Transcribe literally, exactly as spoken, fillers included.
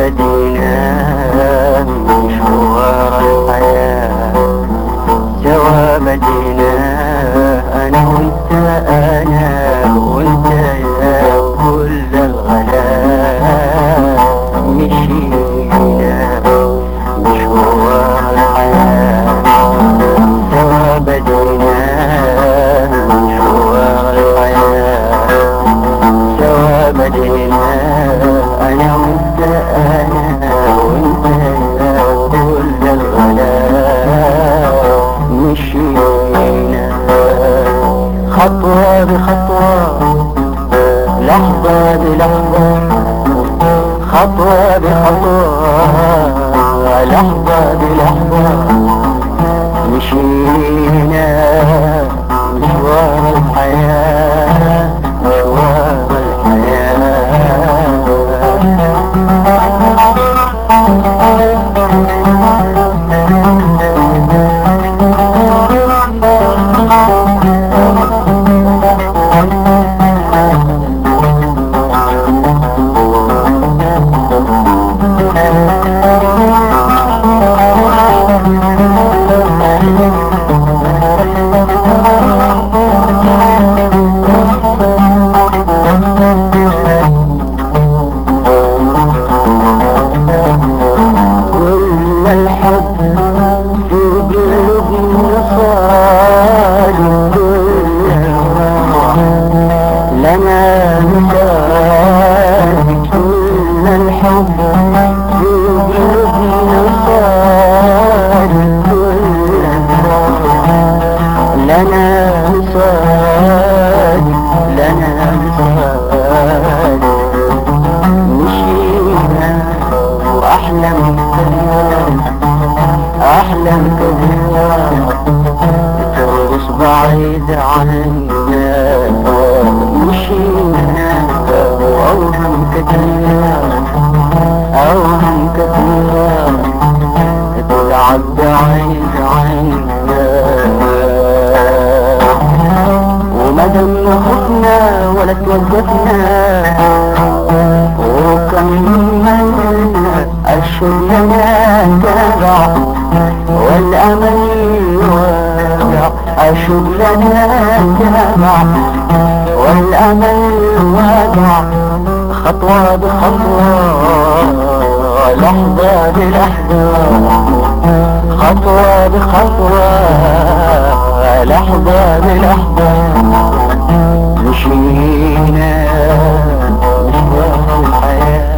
بدينا مشوار الحياة، سوا بدينا أنا وأنت، أنا وأنت يا كل الغلاء. مشينا مشوار الحياة، سوا بدينا مشوار الحياة، سوا بدينا أنا وأنت، أنا وأنت يا كل الغلاء. مشينا خطوة بخطوة، لحظة بلحظة، خطوة بخطوة، لحظة بلحظة. مشينا مشوار الحياة، مشوار الحياة. الحب في قلوبنا صار، كل الروح لنا مثال. كل الحب في قلوبنا صار، كل الروح لنا مثال، لنا مثال. مشينا وأحلم أحلم كثيرا ترقص بعيد عنا. مشينا وأوهم كثيرا، أوهم كثيرا تلعب بعيد عنا. ومدام خفنا ولا توقفنا، وكملنا الشوق لنا تابع، والأمل واقع. الشوق لنا تابع، والأمل واقع. خطوة بخطوة، لحظة بلحظة، خطوة بخطوة، لحظة بلحظة. مشينا مشوار الحياة.